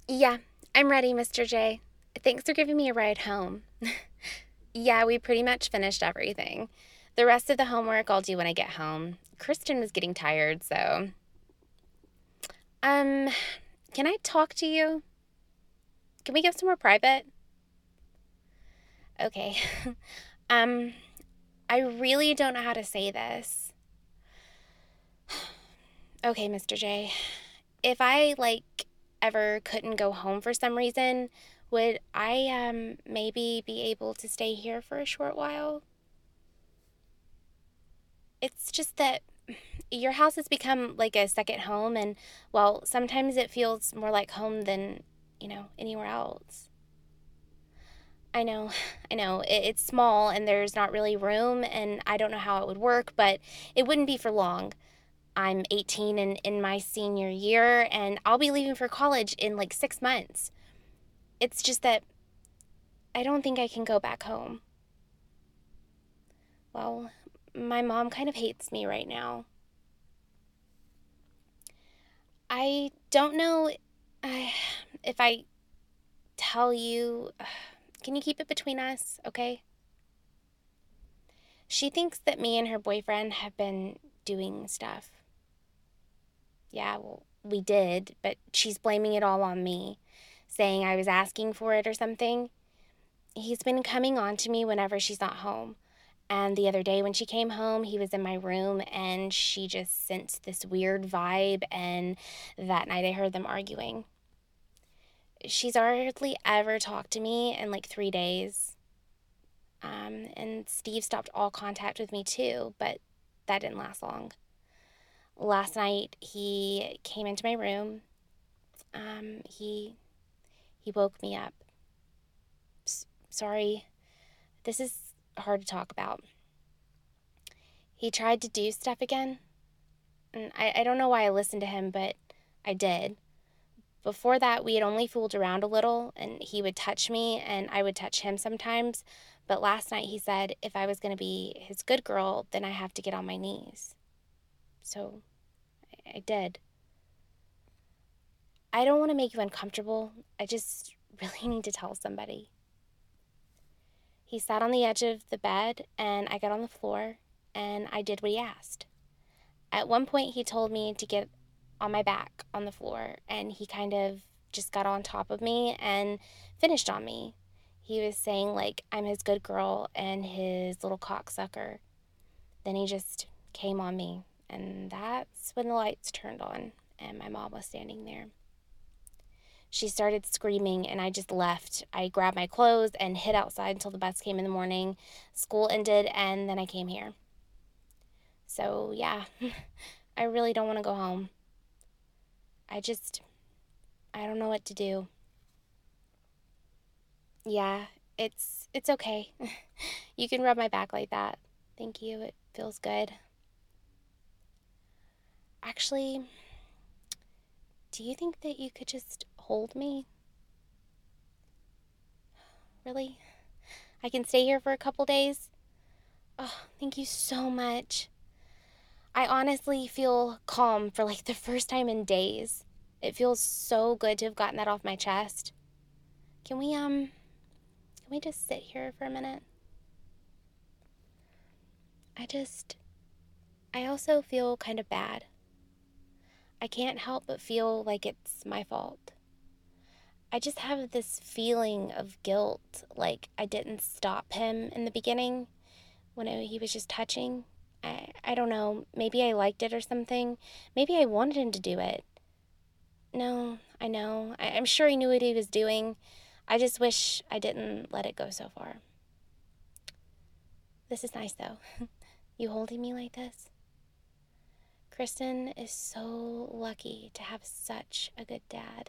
Yeah, I'm ready, Mr. J. Thanks for giving me a ride home. Yeah, we pretty much finished everything. The rest of the homework I'll do when I get home. Kristen was getting tired, so. Um, can I talk to you? Can we go somewhere private? Okay. um, I really don't know how to say this. Okay, Mr. J. If I, ever couldn't go home for some reason, would I, maybe be able to stay here for a short while? It's just that your house has become like a second home, and, well, sometimes it feels more like home than, anywhere else. I know, I know. It's small and there's not really room, and I don't know how it would work, but it wouldn't be for long. I'm 18 and in my senior year, and I'll be leaving for college in like 6 months. It's just that I don't think I can go back home. Well, my mom kind of hates me right now. I don't know uh, if I tell you. Can you keep it between us, okay? She thinks that me and her boyfriend have been doing stuff. Yeah, well, we did, but she's blaming it all on me, saying I was asking for it or something. He's been coming on to me whenever she's not home. And the other day when she came home, he was in my room and she just sensed this weird vibe. And that night I heard them arguing. She's hardly ever talked to me in like 3 days. And Steve stopped all contact with me too, but that didn't last long. Last night he came into my room. He woke me up. Sorry, this is hard to talk about. He tried to do stuff again, and I don't know why I listened to him, but I did. Before that, we had only fooled around a little, and he would touch me, and I would touch him sometimes. But last night he said if I was going to be his good girl, then I have to get on my knees. So I did. I don't want to make you uncomfortable. I just really need to tell somebody. He sat on the edge of the bed, and I got on the floor, and I did what he asked. At one point, he told me to get on my back on the floor, and he kind of just got on top of me and finished on me. He was saying, like, I'm his good girl and his little cocksucker. Then he just came on me, and that's when the lights turned on, and my mom was standing there. She started screaming, and I just left. I grabbed my clothes and hid outside until the bus came in the morning. School ended, and then I came here. So, yeah, I really don't want to go home. I just, I don't know what to do. Yeah, it's okay. You can rub my back like that. Thank you. It feels good. Actually, do you think that you could just hold me? Really? I can stay here for a couple days? Oh, thank you so much. I honestly feel calm for like the first time in days. It feels so good to have gotten that off my chest. Can we can we just sit here for a minute? I just I also feel kind of bad. I can't help but feel like it's my fault. I just have this feeling of guilt, like I didn't stop him in the beginning when he was just touching. I don't know, maybe I liked it or something. Maybe I wanted him to do it. No, I know. I'm sure he knew what he was doing. I just wish I didn't let it go so far. This is nice though. You holding me like this? Kristen is so lucky to have such a good dad.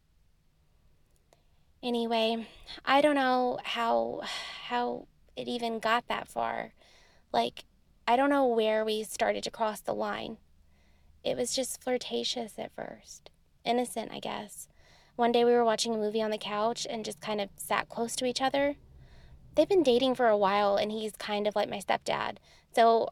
Anyway, I don't know how it even got that far. Like, I don't know where we started to cross the line. It was just flirtatious at first. Innocent, I guess. One day we were watching a movie on the couch and just kind of sat close to each other. They've been dating for a while and he's kind of like my stepdad. So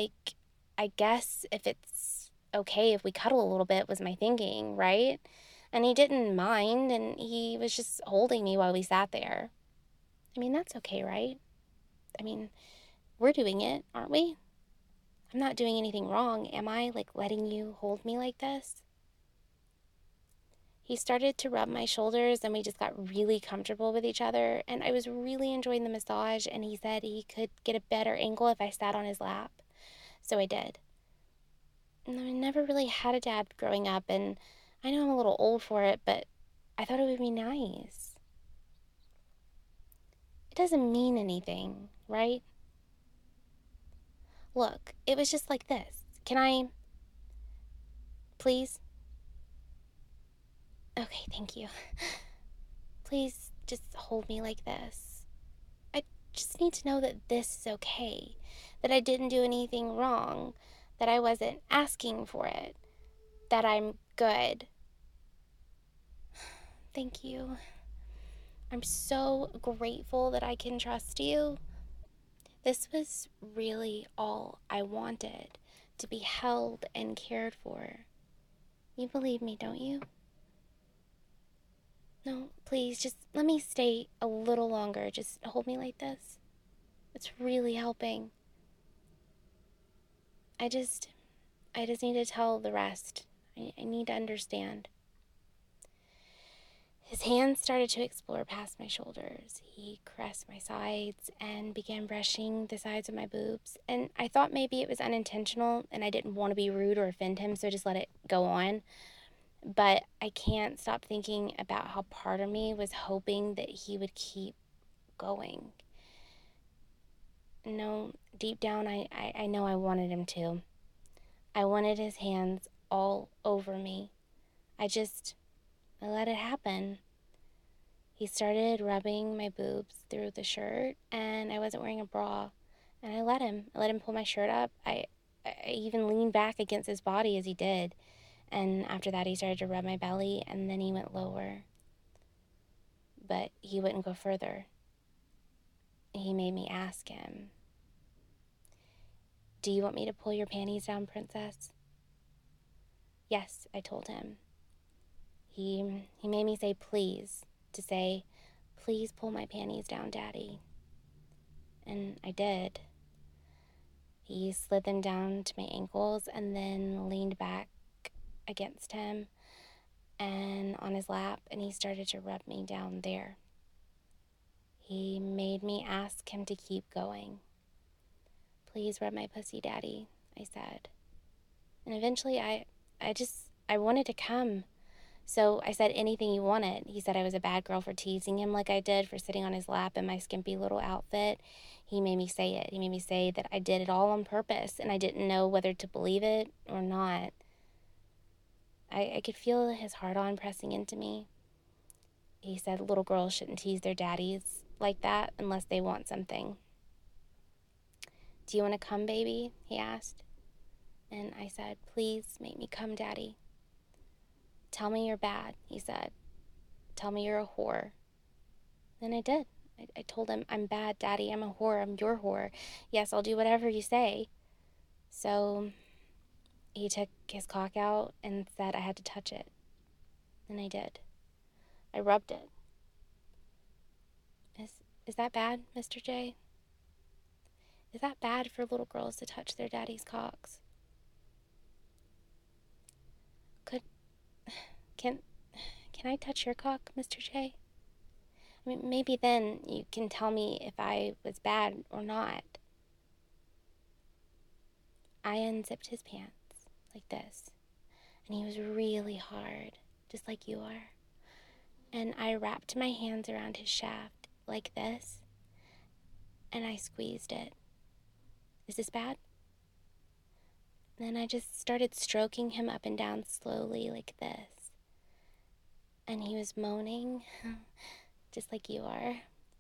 I guess if it's okay if we cuddle a little bit was my thinking, right? And he didn't mind, and he was just holding me while we sat there. I mean, that's okay, right? I mean, we're doing it, aren't we? I'm not doing anything wrong, am I? Like, letting you hold me like this? He started to rub my shoulders, and we just got really comfortable with each other, and I was really enjoying the massage, and he said he could get a better angle if I sat on his lap. So I did. And I never really had a dad growing up, and I know I'm a little old for it, but I thought it would be nice. It doesn't mean anything, right? Look, it was just like this. Can I, please? Okay, thank you. Please just hold me like this. I just need to know that this is okay, that I didn't do anything wrong, that I wasn't asking for it, that I'm good. Thank you. I'm so grateful that I can trust you. This was really all I wanted, to be held and cared for. You believe me, don't you? No, please, just let me stay a little longer. Just hold me like this. It's really helping. I just need to tell the rest. I need to understand. His hands started to explore past my shoulders. He caressed my sides and began brushing the sides of my boobs. And I thought maybe it was unintentional and I didn't want to be rude or offend him, so I just let it go on. But I can't stop thinking about how part of me was hoping that he would keep going. No, deep down, I know I wanted him to. I wanted his hands all over me. I let it happen. He started rubbing my boobs through the shirt, and I wasn't wearing a bra. And I let him. I let him pull my shirt up. I even leaned back against his body as he did. And after that, he started to rub my belly, and then he went lower. But he wouldn't go further. He made me ask him, "Do you want me to pull your panties down, princess?" "Yes," I told him. He made me say please, to say, "Please pull my panties down, Daddy." And I did. He slid them down to my ankles and then leaned back against him and on his lap, and he started to rub me down there. He made me ask him to keep going. "Please rub my pussy, Daddy," I said. And eventually I wanted to come. So I said anything he wanted. He said I was a bad girl for teasing him like I did, for sitting on his lap in my skimpy little outfit. He made me say it. He made me say that I did it all on purpose, and I didn't know whether to believe it or not. I could feel his heart-on pressing into me. He said little girls shouldn't tease their daddies like that unless they want something. "Do you want to come, baby?" he asked. And I said, "Please make me come, Daddy." "Tell me you're bad," he said. "Tell me you're a whore." And I did. I told him, "I'm bad, Daddy. I'm a whore. I'm your whore. Yes, I'll do whatever you say." So he took his cock out and said I had to touch it. And I did. I rubbed it. Is that bad, Mr. J? Is that bad for little girls to touch their daddy's cocks? Could can can I touch your cock, Mr. J? I mean, maybe then you can tell me if I was bad or not. I unzipped his pants like this, and he was really hard, just like you are. And I wrapped my hands around his shaft like this, and I squeezed it. Is this bad? Then I just started stroking him up and down slowly like this. And he was moaning, just like you are.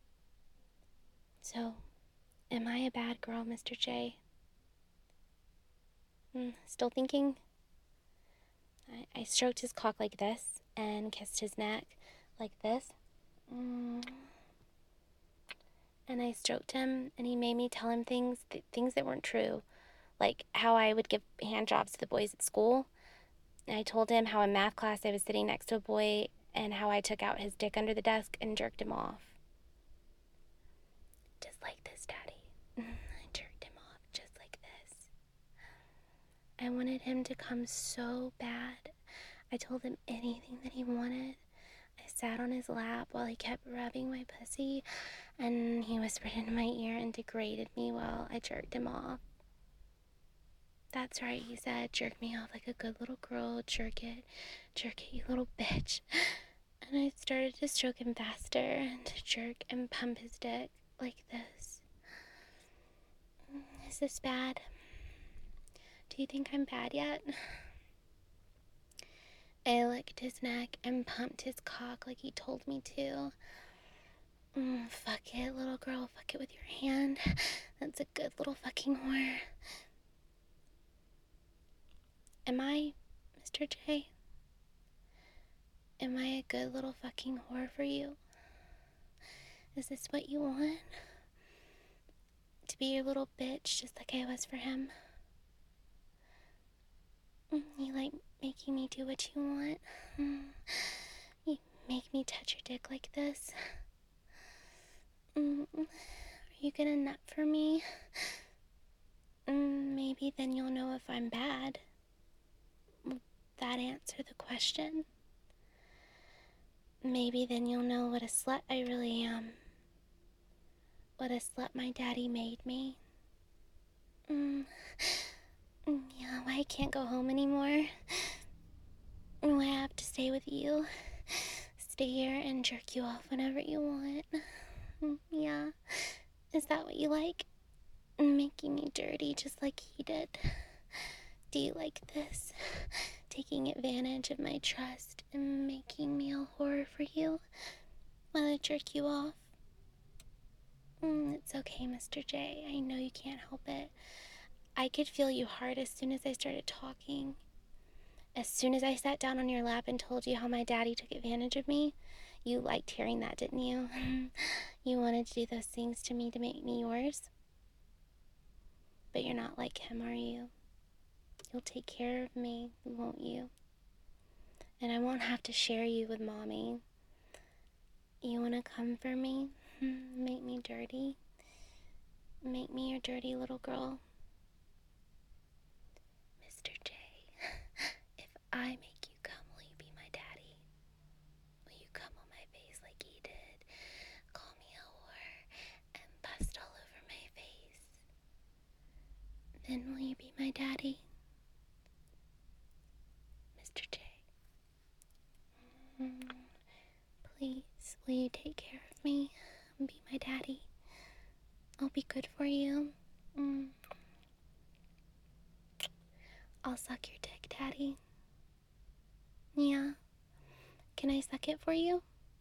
So, am I a bad girl, Mr. J? Still thinking? I stroked his cock like this and kissed his neck like this. And I stroked him, and he made me tell him things that weren't true, like how I would give hand jobs to the boys at school. I told him how in math class I was sitting next to a boy and how I took out his dick under the desk and jerked him off. Just like this, Daddy. I jerked him off just like this. I wanted him to come so bad. I told him anything that he wanted. I sat on his lap while he kept rubbing my pussy, and he whispered into my ear and degraded me while I jerked him off. That's right, he said, jerk me off like a good little girl, jerk it, you little bitch. And I started to stroke him faster and to jerk and pump his dick like this. Is this bad? Do you think I'm bad yet? I licked his neck and pumped his cock like he told me to. Fuck it, little girl, fuck it with your hand. That's a good little fucking whore. Am I, Mr. J? Am I a good little fucking whore for you? Is this what you want? To be your little bitch just like I was for him? You like making me do what you want? You make me touch your dick like this? Are you gonna nut for me? Maybe then you'll know if I'm bad. Will that answer the question? Maybe then you'll know what a slut I really am. What a slut my daddy made me. Yeah, why I can't go home anymore. Why I have to stay with you. Stay here and jerk you off whenever you want. Yeah. Is that what you like? Making me dirty just like he did. Do you like this? Taking advantage of my trust and making me a whore for you while I jerk you off? It's okay, Mr. J. I know you can't help it. I could feel you hard as soon as I started talking. As soon as I sat down on your lap and told you how my daddy took advantage of me, you liked hearing that, didn't you? You wanted to do those things to me to make me yours. But you're not like him, are you? You'll take care of me, won't you? And I won't have to share you with Mommy. You wanna come for me? Make me dirty? Make me your dirty little girl? Mr. J, if I make you come, will you be my daddy? Will you come on my face like he did? Call me a whore and bust all over my face? Then will you be my daddy? Mr. J. Please, will you take care of me and be my daddy? I'll be good for you. I'll suck your dick, Daddy. Yeah. Can I suck it for you?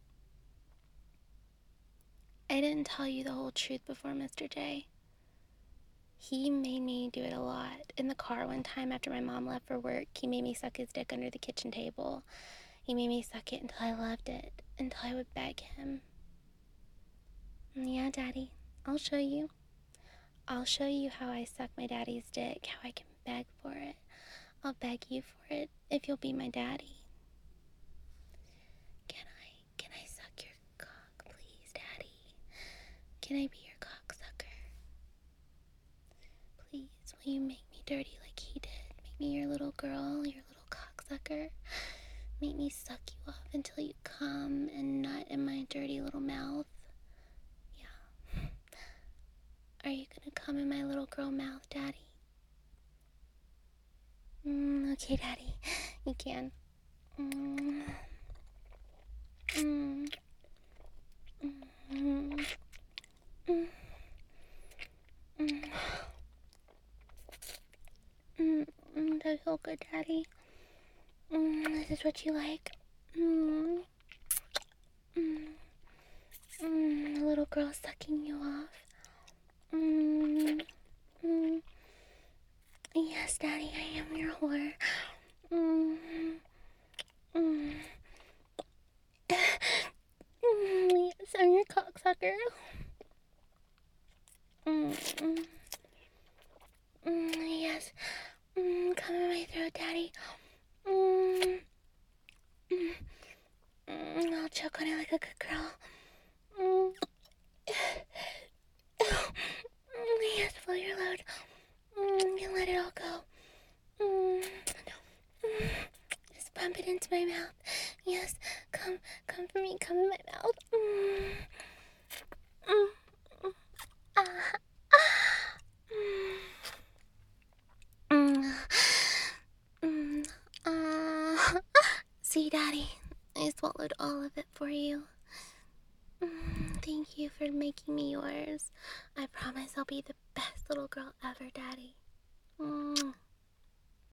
I didn't tell you the whole truth before, Mr. J. He made me do it a lot. In the car one time after my mom left for work, he made me suck his dick under the kitchen table. He made me suck it until I loved it, until I would beg him. Yeah, Daddy, I'll show you. I'll show you how I suck my daddy's dick, how I can beg for it. I'll beg you for it if you'll be my daddy. Can I suck your cock, please, Daddy? Can I be your cocksucker? Please, will you make me dirty like he did? Make me your little girl, your little cocksucker. Make me suck you off until you come and nut in my dirty little mouth. Yeah. Are you gonna come in my little girl mouth, Daddy? Okay, Daddy. You can. Does it feel good, Daddy? This is what you like? The little girl sucking you off. Yes, Daddy, I am your whore. Yes, I'm your cocksucker. Yes. Come in my throat, Daddy. I'll choke on it like a good girl. Mm. Yes, blow your load. And let it all go. Just pump it into my mouth. Yes, come for me. Come in my mouth. See, Daddy, I swallowed all of it for you. Thank you for making me yours. I promise I'll be the best little girl ever, Daddy.